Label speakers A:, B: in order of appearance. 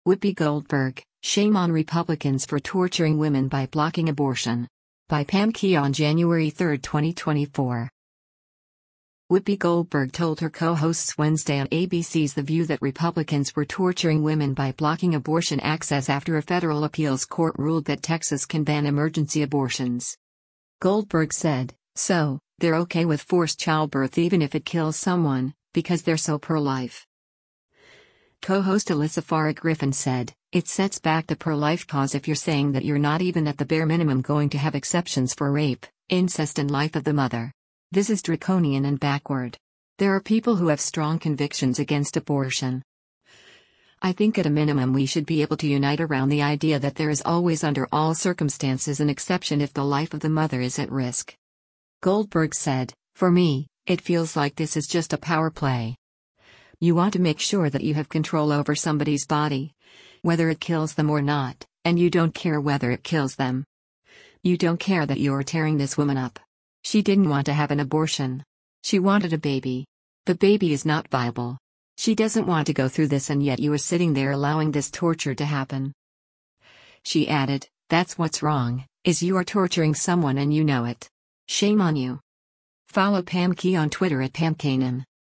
A: Whoopi Goldberg, shame on Republicans for torturing women by blocking abortion. By Pam Key on January 3, 2024. Whoopi Goldberg told her co-hosts Wednesday on ABC's The View that Republicans were torturing women by blocking abortion access after a federal appeals court ruled that Texas can ban emergency abortions. Goldberg said, "So, they're okay with forced childbirth even if it kills someone, because they're so pro-life." Co-host Alyssa Farah Griffin said, "It sets back the pro-life cause if you're saying that you're not even at the bare minimum going to have exceptions for rape, incest and life of the mother. This is draconian and backward. There are people who have strong convictions against abortion. I think at a minimum we should be able to unite around the idea that there is always under all circumstances an exception if the life of the mother is at risk." Goldberg said, "For me, it feels like this is just a power play. You want to make sure that you have control over somebody's body, whether it kills them or not, and you don't care whether it kills them. You don't care that you're tearing this woman up. She didn't want to have an abortion. She wanted a baby. The baby is not viable. She doesn't want to go through this, and yet you are sitting there allowing this torture to happen." She added, "That's what's wrong, is you are torturing someone and you know it. Shame on you." Follow Pam Key on Twitter at PamKanan.